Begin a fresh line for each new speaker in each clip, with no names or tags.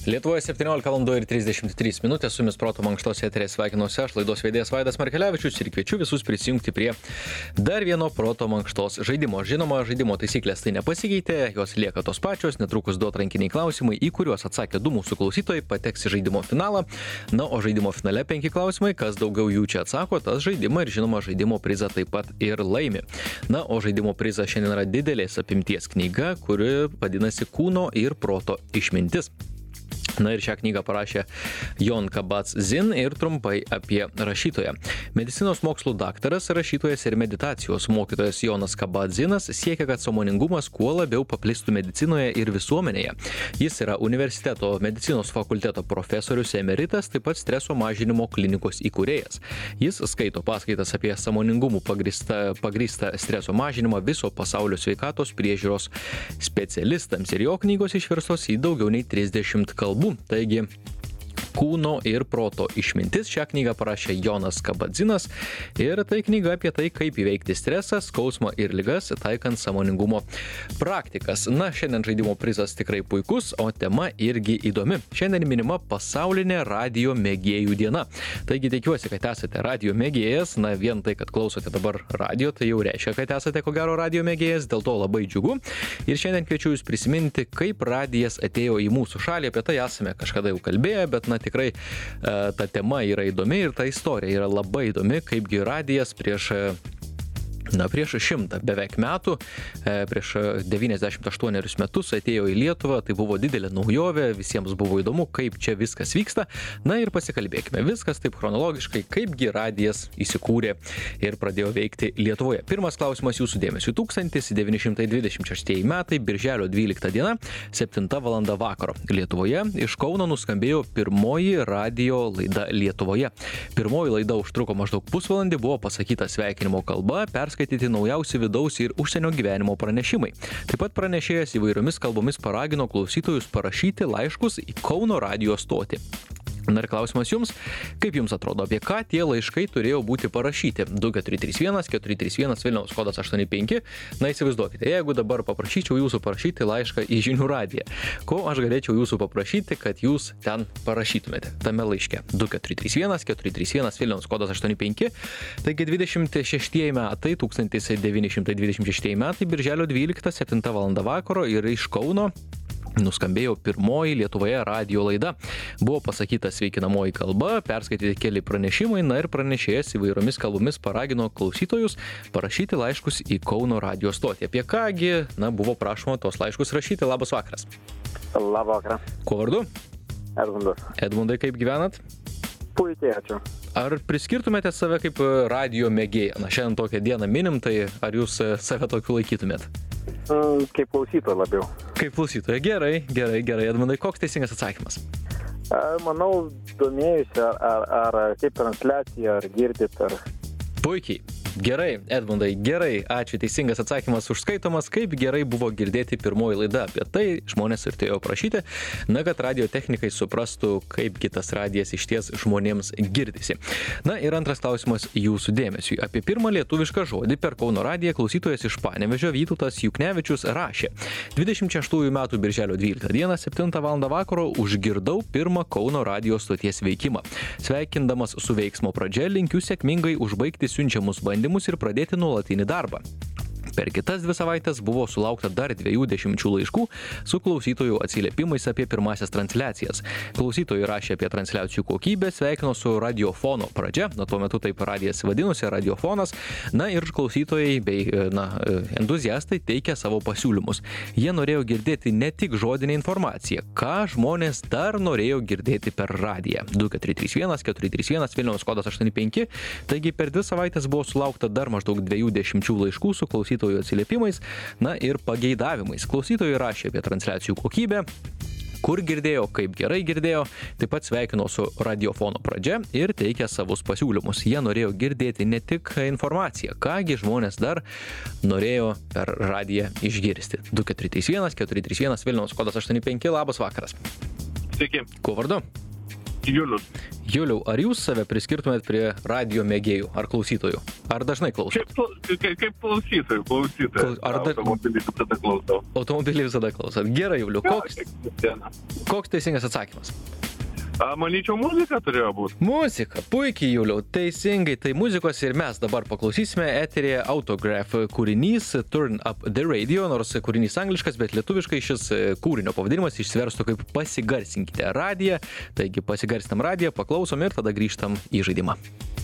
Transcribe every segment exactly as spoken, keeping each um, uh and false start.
Lietuvoje septyniolika valandų ir trisdešimt trys minutės, su jumis Proto mankštos eteryje sveikinuosi aš, laidos vedėjas Vaidas Markelevičius, ir kviečiu visus prisijungti prie dar vieno Proto mankštos žaidimo. Žinoma, žaidimo taisyklės tai nepasikeitė, jos lieka tos pačios, netrukus du atrankiniai klausimai, į kuriuos atsakė du mūsų klausytojai, pateks į žaidimo finalą. Na, o žaidimo finale penki klausimai, kas daugiau jų čia atsako, tas žaidimą ir žinoma žaidimo prizą taip pat ir laimi. Na, o žaidimo prizas šiandien yra didelės apimties knyga, kuri vadinasi Kūno ir proto išmintis. Na ir šią knygą parašė Jon Kabat-Zinn ir trumpai apie rašytoją. Medicinos mokslų daktaras, rašytojas ir meditacijos mokytojas Jonas Kabat-Zinnas siekia, kad sąmoningumas kuo labiau paplistų medicinoje ir visuomenėje. Jis yra universiteto medicinos fakulteto profesorius emeritas, taip pat streso mažinimo klinikos įkūrėjas. Jis skaito paskaitas apie sąmoningumų pagrįstą, pagrįstą streso mažinimą viso pasaulio sveikatos priežiūros specialistams ir jo knygos išverstos į daugiau nei trisdešimt kalbų. Taigi, Kūno ir proto išmintis. Šią knygą parašė Jonas Kabat-Zinnas ir tai knyga apie tai, kaip įveikti stresą, skausmą ir ligas, taikant sąmoningumo praktikas. Na, šiandien žaidimo prizas tikrai puikus, o tema irgi įdomi. Šiandien minima pasaulinė radijo mėgėjų diena. Taigi tikiuosi, kad esate radijo mėgėjas. Na, vien tai, kad klausote dabar radijo, tai jau reiškia, kad esate ko gero radijo mėgėjas, dėl to labai džiugu. Ir šiandien kviečiu jūs prisiminti, kaip radijas atėjo į mūsų šalį. Apie tai esame kažkada jau kalbėję, bet na, tikrai ta tema yra įdomi ir ta istorija yra labai įdomi, kaipgi radijas prieš Na, prieš šimtą beveik metų, prieš devyniasdešimt aštuonerius metus atėjo į Lietuvą, tai buvo didelė naujovė, visiems buvo įdomu, kaip čia viskas vyksta. Na ir pasikalbėkime, viskas taip chronologiškai, kaipgi radijas įsikūrė ir pradėjo veikti Lietuvoje. Pirmas klausimas jūsų dėmesiu. tūkstantis devyni šimtai dvidešimt šeštieji metai, birželio dvylikta diena, septinta valanda vakaro. Lietuvoje iš Kauno nuskambėjo pirmoji radijo laida Lietuvoje. Pirmoji laida užtruko maždaug pusvalandį, buvo pasakyta sveikinimo kalba, perskaityti naujausi vidaus ir užsienio gyvenimo pranešimai. Taip pat pranešėjas įvairiomis kalbomis paragino klausytojus parašyti laiškus į Kauno radijo stotį. Na ir klausimas jums, kaip jums atrodo, apie ką tie laiškai turėjo būti parašyti? du keturi trys vienas keturi trys vienas Vilniaus kodas aštuoni penki. Na įsivaizduokite, jeigu dabar paprašyčiau jūsų parašyti laišką į žinių radiją, ko aš galėčiau jūsų paprašyti, kad jūs ten parašytumėte tame laiške? du keturi trys vienas keturi trys vienas Vilniaus kodas aštuoni penki. Taigi dvidešimt šeštieji metai, tūkstantis devyni šimtai dvidešimt šeštieji metai, birželio dvylikta, septinta valanda vakaro ir iš Kauno nuskambėjo pirmoji Lietuvoje radijo laida. Buvo pasakyta sveikinamoji kalba, perskaityti keli pranešimai, na ir pranešėjas įvairiomis kalbomis paragino klausytojus parašyti laiškus į Kauno radijo stotį. Apie kągi, na, buvo prašoma tos laiškus rašyti. Labas vakaras.
Labą vakarą.
Kuo vardu?
Edmundas.
Edmundai, kaip gyvenat?
Puikiai, ačiū.
Ar priskirtumėte save kaip radijo mėgėją? Na, šiandien tokią dieną minim, tai ar jūs save tokiu laikytumėt?
Mm, kaip klausytoja labiau.
Kaip klausytoja. Gerai, gerai, gerai. Edmundai, koks teisingas atsakymas?
A, manau, domėjusi, ar, ar, ar kaip transliacija, ar girdit, ar...
Puikiai. Gerai, Edmundai, gerai. Ačiū, teisingas atsakymas užskaitomas. Kaip gerai buvo girdėti pirmoji laida. Apie tai žmonės ir turėjo prašyti, na, kad radio technikai suprastų, kaip kitas radijas išties žmonėms girdisi. Na ir antras klausimas jūsų dėmesiui. Apie pirmą lietuvišką žodį per Kauno radiją klausytojas iš Panevėžio Vytautas Juknevičius rašė. dvidešimt šeštųjų metų birželio dvyliktą dieną, septintą valandą vakaro užgirdau pirmą Kauno radijo stoties veikimą. Sveikindamas su veiksmo pradžia, linkiu sėkmingai užbaigti siunčiamus bandymus ir pradėti nuolatinį darbą. Per kitas dvi savaitės buvo sulaukta dar dviejų dešimčių laiškų su klausytojų atsiliepimais apie pirmasias transliacijas. Klausytojai rašė apie transliacijų kokybę, sveikino su radiofono pradžia, na tuo metu taip radijas vadinosi, radiofonas, na ir klausytojai bei na, entuziastai teikė savo pasiūlymus. Jie norėjo girdėti ne tik žodinę informaciją, ką žmonės dar norėjo girdėti per radiją. du keturi trys vienas keturi trys vienas Vilniaus kodas aštuoni penki, taigi per dvi savaitės buvo sulaukta dar maždaug dviejų dešimčių laiškų su klausytojų atsiliepimais, na ir pageidavimais. Klausytojai rašė apie transliacijų kokybę, kur girdėjo, kaip gerai girdėjo, taip pat sveikino su radiofono pradžia ir teikė savus pasiūlymus. Jie norėjo girdėti ne tik informaciją, kągi žmonės dar norėjo per radiją išgirsti. du keturi trys vienas keturi trys vienas Vilniaus kodas aštuoni penki, labas vakaras.
Sveiki.
Kuo vardu?
Julius.
Juliau, ar jūs save priskirtumėt prie radio mėgėjų ar klausytojų? Ar dažnai klausot?
Kaip, kaip, kaip klausytojų, klausytojų.
Ar da...
Automobilį visada klausau.
Automobilį visada klausot. Gerai, Juliau, koks, koks teisingas atsakymas?
A, manyčiau, muzika turėjo būti.
Muzika, puikiai, Juliau, teisingai, tai muzikos ir mes dabar paklausysime eteryje Autograph kūrinys Turn Up The Radio, nors kūrinys angliškas, bet lietuviškai šis kūrinio pavadinimas išsiverstų kaip pasigarsinkite radiją, taigi pasigarsinam radiją, paklausom ir tada grįžtam į žaidimą.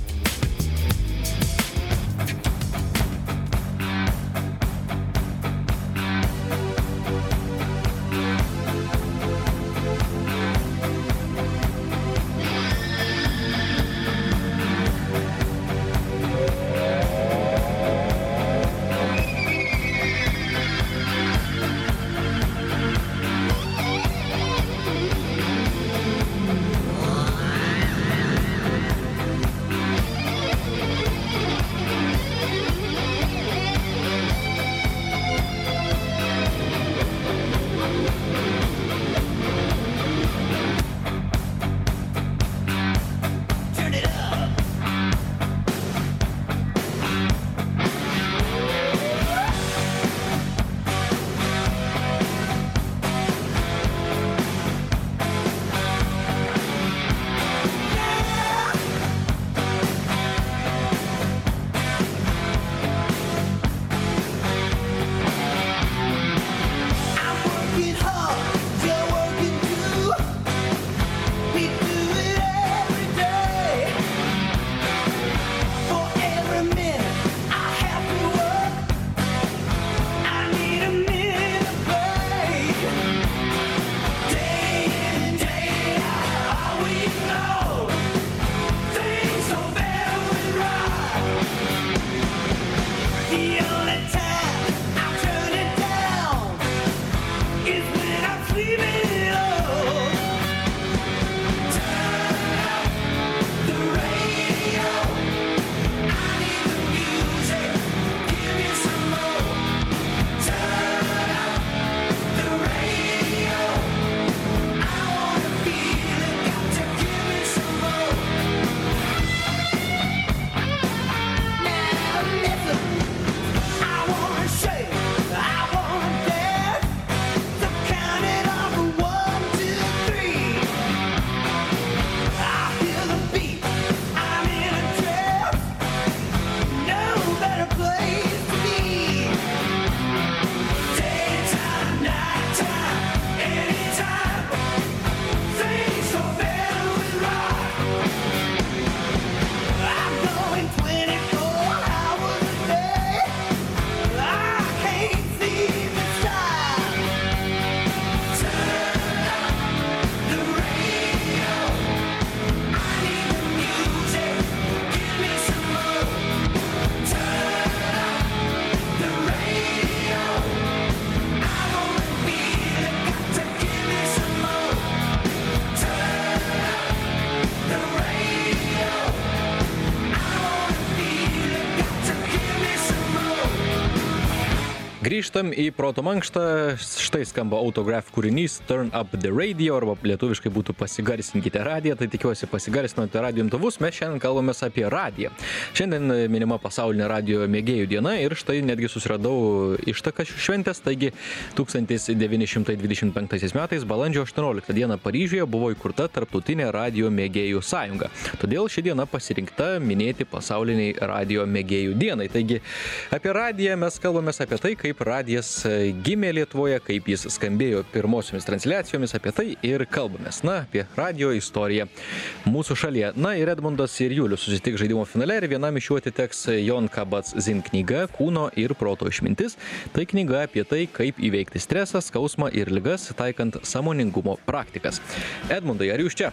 Grįžtam į proto mankštą, štai skamba Autograph kūrinys Turn Up The Radio, arba lietuviškai būtų pasigarsinkite radiją, tai tikiuosi pasigarsinote radijo imtuvus, mes šiandien kalbamės apie radiją. Šiandien minima pasaulinė radijo mėgėjų diena ir štai netgi susiradau ištaką šių šventės, taigi tūkstantis devyni šimtai dvidešimt penktaisiais metais balandžio aštuonioliktą dieną Paryžiuje buvo įkurta Tarptautinė radijo mėgėjų sąjunga. Todėl ši diena pasirinkta minėti pasauliniai radijo mėgėjų dienai. Taigi apie radiją mes kalbamės apie tai, kaip radijas gimė Lietuvoje, kaip jis skambėjo pirmosiomis transliacijomis, apie tai ir kalbamės. Na, apie radijo istoriją mūsų šalyje. Na ir Edmundas ir Julius susitiks žaidimo finale ir vienam iš jų atiteks Jon Kabat-Zinn knyga Kūno ir proto išmintis. Tai knyga apie tai, kaip įveikti stresą, skausmą ir ligas, taikant sąmoningumo praktikas. Edmundai, ar jūs čia?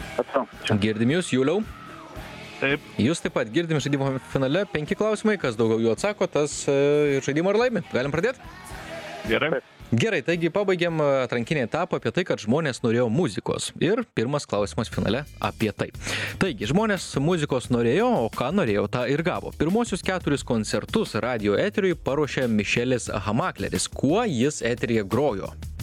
Ačiū.
Girdim jūs, Juliau?
Taip.
Jūs taip pat girdim žaidimo finale penki klausimai, kas daugiau jų atsako, tas e, žaidimo ir laimi. Galim pradėti?
Gerai.
Gerai, taigi pabaigiam atrankinį etapą apie tai, kad žmonės norėjo muzikos. Ir pirmas klausimas finale apie tai. Taigi, žmonės muzikos norėjo, o ką norėjo, tą ir gavo. Pirmosius keturis koncertus radio eteriui paruošė Mišelis Hamakleris. Kuo jis eteryje grojo?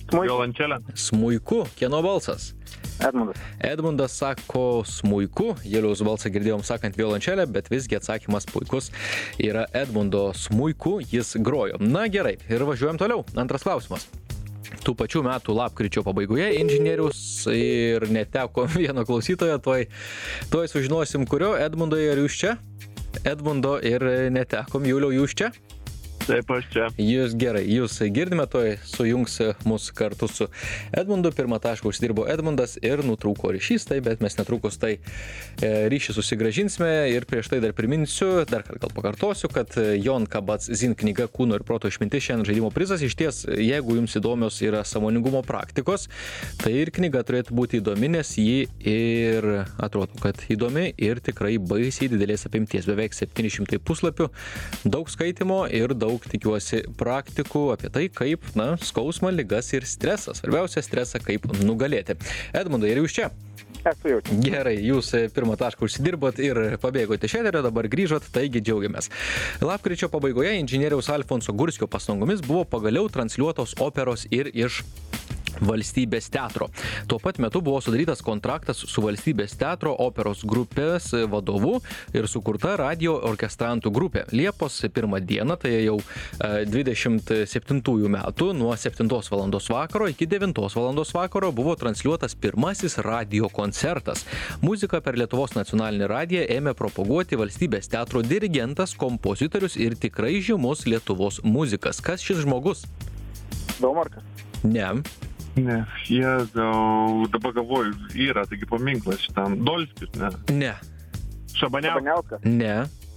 Smuiku.
Violončelė.
Smuiku. Kieno balsas?
Edmundas.
Edmundas sako smuiku, Juliaus balsą girdėjom sakant violončelę, bet visgi atsakymas puikus yra Edmundo smuiku, jis grojo. Na gerai, ir važiuojam toliau. Antras klausimas. Tų pačių metų lapkričio pabaigoje inžinierius ir neteko vieno klausytojo, tuoj, tuoj sužinosim, kurio. Edmundo, ar jūs čia? Edmundo ir netekom, Juliau, jūs čia?
Taip, aš čia.
Jūs gerai, jūs girdime, toj sujungs mus kartu su Edmundu. Pirmą tašką užsidirbo Edmundas ir nutrūko ryšys, tai bet mes netrukus tai e, ryšį susigražinsime. Ir prieš tai dar priminsiu, dar kartą gal pakartosiu, kad Jon Kabat-Zinn knyga Kūno ir proto išmintis šiandien žaidimo prizas. Iš ties, jeigu jums įdomios yra sąmoningumo praktikos, tai ir knyga turėtų būti įdomi, nes ji ir atrodo, kad įdomi ir tikrai baisiai didelės apimties. Beveik septyni šimtai puslapių, daug skaitimo ir daug tikiuosi praktikų apie tai, kaip, na, skausmą, ligas ir stresą. Svarbiausia, stresą kaip nugalėti. Edmundai, ir jūs čia?
Esu jau čia.
Gerai, jūs pirmą tašką užsidirbot ir pabėgote iš eterio, dabar grįžot, taigi džiaugiamės. Lapkričio pabaigoje inžinieriaus Alfonso Gurskio pastangomis buvo pagaliau transliuotos operos ir iš Valstybės teatro. Tuo pat metu buvo sudarytas kontraktas su Valstybės teatro operos grupės vadovu ir sukurta radio orkestrantų grupė. Liepos pirmą dieną, tai jau dvidešimt septintųjų metų, nuo septintos valandos vakaro iki devintos valandos vakaro buvo transliuotas pirmasis radio koncertas. Muziką per Lietuvos nacionalinį radiją ėmė propaguoti Valstybės teatro dirigentas, kompozitorius ir tikrai žymus Lietuvos muzikas. Kas šis žmogus?
Domarkas.
Ne.
Ne, jie gal, dabar galvoju, yra, taigi paminklas šitam. Dolskis, ne?
Ne.
Šabaniauskas.
Šabaniauskas.
Ne.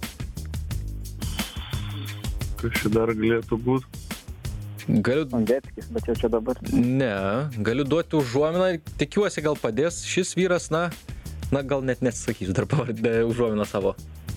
Kas čia dar galėtų būti?
Galiu...
Sondeckis, bet jau čia dabar.
Ne. Galiu duoti užuominą, tikiuosi gal padės. Šis vyras, na, na gal net nesakysiu dar pavardę užuominą savo.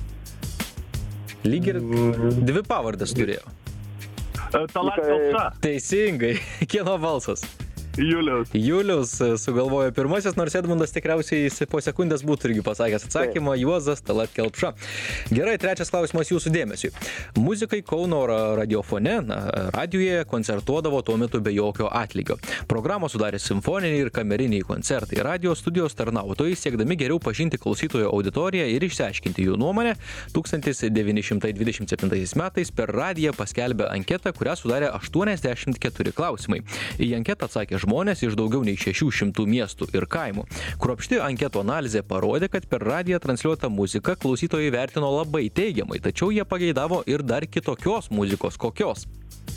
Lyg ir dvi pavardės turėjo.
Talat Kelpša.
Teisingai. Kieno balsas?
Juliaus.
Julius sugalvojo pirmasis, nors Edmundas tikriausiai po sekundės būtų irgi pasakęs atsakymą. Juozas Talat Kelpša. Gerai, trečias klausimas jūsų dėmesiui. Muzikai Kauno radiofone, na, radijoje koncertuodavo tuo metu be jokio atlygio. Programą sudarė simfoniniai ir kameriniai koncertai. Radio studijos tarnautojai, siekdami geriau pažinti klausytojo auditoriją ir išsiaiškinti jų nuomonę, tūkstantis devyni šimtai dvidešimt septintaisiais metais per radiją paskelbė anketą, kurią sudarė aštuoniasdešimt keturi klausimai. Į anketą atsakė žmonės iš daugiau nei šešių šimtų miestų ir kaimų. Kruopšti anketų analizė parodė, kad per radiją transliuotą muziką klausytojai vertino labai teigiamai, tačiau jie pageidavo ir dar kitokios muzikos. Kokios?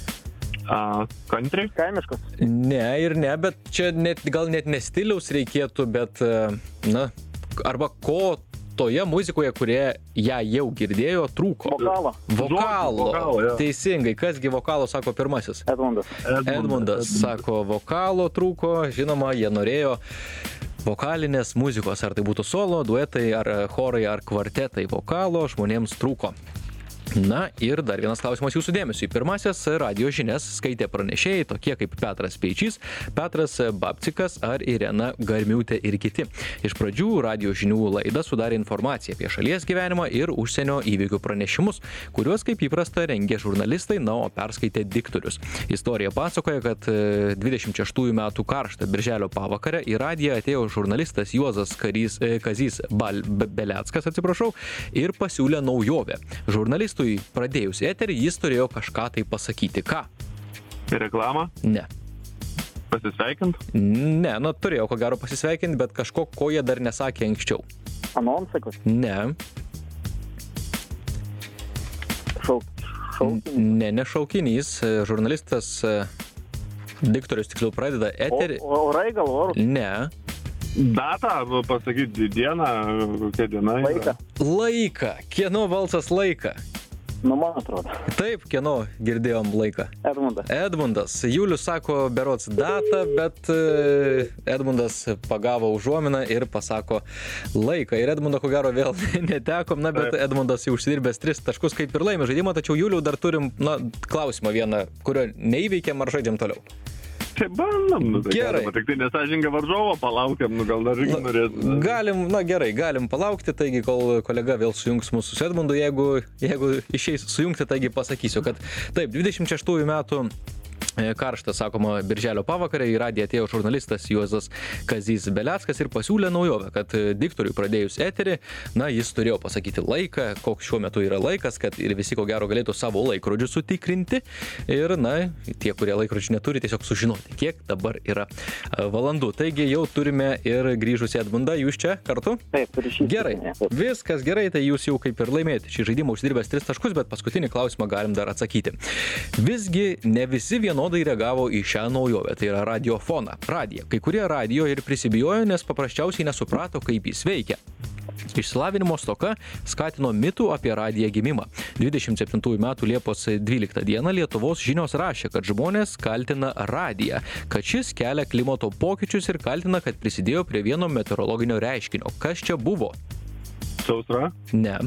A, country?
Kaimiškas.
Ne ir ne, bet čia net, gal net ne stiliaus reikėtų, bet, na, arba ko toje muzikoje, kurie ją jau girdėjo, trūko.
Vokalo.
Vokalo.
Vokalo, jo.
Teisingai. Kasgi vokalo sako pirmasis?
Edmundas.
Edmundas,
Edmundas sako, vokalo trūko. Žinoma, jie norėjo vokalinės muzikos. Ar tai būtų solo, duetai, ar chorai, ar kvartetai vokalo žmonėms trūko. Na ir dar vienas klausimas jūsų dėmesiui. Pirmasis radio žinias skaitė pranešėjai tokie kaip Petras Speičys, Petras Babcikas ar Irena Garmiūtė ir kiti. Iš pradžių radio žinių laidą sudarė informaciją apie šalies gyvenimą ir užsienio įvykių pranešimus, kuriuos kaip įprasta rengė žurnalistai, na, o perskaitė diktorius. Istorija pasakoja, kad dvidešimt šeštųjų metų karštą birželio pavakarę į radiją atėjo žurnalistas Juozas Karys, Kazys Bal, Beleckas, atsiprašau, ir pasiūlė naujovę. Žurnalistų pradėjus eterį, jis turėjo kažką tai pasakyti. Ką?
Reklamą?
Ne.
Pasisveikint?
Ne, nu turėjo ko gero pasisveikinti, bet kažko, ko jie dar nesakė anksčiau.
Anonsai?
Ne.
Šauk, šaukinys?
Ne, ne šaukinys. Žurnalistas, diktorius tiksliau pradeda eterį.
O, orai gal orų?
Ne.
Datą, pasakyti dieną, kokia diena.
Laiką?
Laiką. Kieno balsas laiką?
Nu, man atrodo.
Taip, kieno girdėjom laiką?
Edmundas.
Edmundas. Julius sako berods datą, bet Edmundas pagavo užuominą ir pasako laiką. Ir Edmundo ko gero vėl netekom, na, bet Edmundas jau užsidirbęs tris taškus kaip ir laimė žaidimą, tačiau Juliau dar turim, na, klausimą vieną, kurio neįveikėm, ar žaidžiam toliau.
Tai bandom, nu, tai
gerai.
Galima, tik tai nesažinga varžovo, palaukiam, nu gal dar irgi norėtų.
Galim, na gerai, galim palaukti, taigi kol kolega vėl sujungs mūsų su Edmundu, jeigu, jeigu išeis sujungti, taigi pasakysiu, kad taip, dvidešimt šeštųjų metų karštą, sakoma, birželio pavakarę į radiją atėjo žurnalistas Juozas Kazys Beleckas ir pasiūlė naujovę, kad diktoriui pradėjus eterį, na, jis turėjo pasakyti laiką, koks šiuo metu yra laikas, kad ir visi ko gero galėtų savo laikrodžius sutikrinti ir, na, tie, kurie laikrodžių neturi, tiesiog sužinoti, kiek dabar yra valandų. Taigi jau turime ir grįžusį Edmundą, jūs čia kartu?
Taip, ryšys.
Gerai, viskas gerai, tai jūs jau kaip ir laimėjote šį žaidimą uždirbęs tris taškus, bet paskutinį klausimą galim dar atsakyti. Visgi ne visi vienodai reagavo į šią naujovę, tai yra radiofoną, radiją. Kai kurie radijo ir prisibijojo, nes paprasčiausiai nesuprato, kaip jis veikia. Išsilavinimo stoka skatino mitų apie radiją gimimą. dvidešimt septintųjų metų Liepos dvyliktą dieną Lietuvos žinios rašė, kad žmonės kaltina radiją, kad šis kelia klimato pokyčius ir kaltina, kad prisidėjo prie vieno meteorologinio reiškinio. Kas čia buvo?
Sausra?
Ne.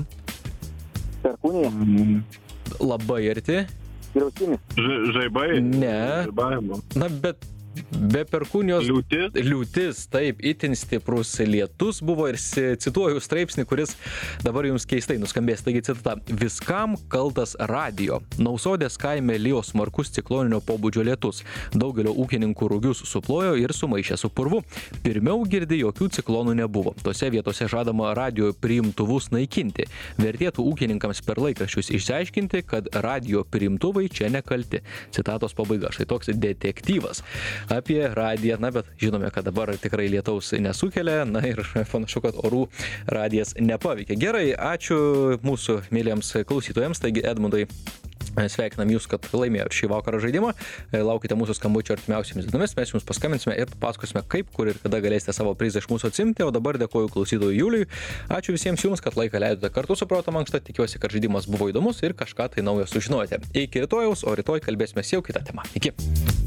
Perkūnija.
Mm.
Labai arti.
Griaustinis.
Ž- žaibai?
Ne.
Žaibavimo.
Na, bet be perkūnijos...
Liūtis?
Liūtis, taip, itin stiprus lietus buvo ir cituoju straipsnį, kuris dabar jums keistai nuskambės. Taigi citata. Viskam kaltas radijo. Nausodės kaime lijo smarkus cikloninio pobūdžio lietus. Daugelio ūkininkų rugius suplojo ir sumaišė su purvu. Pirmiau girdi, jokių ciklonų nebuvo. Tose vietose žadama radijo priimtuvus naikinti. Vertėtų ūkininkams per laikraščius išsiaiškinti, kad radijo priimtuvai čia nekalti. Citatos pabaiga. Štai toks detektyvas apie radiją, na, bet žinome, kad dabar tikrai lietaus nesukelia, na ir panašu, kad orų radijas nepaveikia. Gerai, ačiū mūsų mėlyjams klausytojams, taigi Edmundai, sveikinam jūs, kad laimėjote šį vakarą žaidimą, laukite mūsų skambučio artimiausiamis dienomis, mes jums paskambinsime ir papasakosime, kaip, kur ir kada galėsite savo prizą iš mūsų atsimti, o dabar dėkoju klausytojui Juliui, ačiū visiems jums, kad laiką leidote kartu su Proto Mankšta, tikiuosi, kad žaidimas buvo įdomus ir kažką tai naujo sužinojote. Iki rytojaus, o rytoj kalbėsime jau kitą temą. Iki.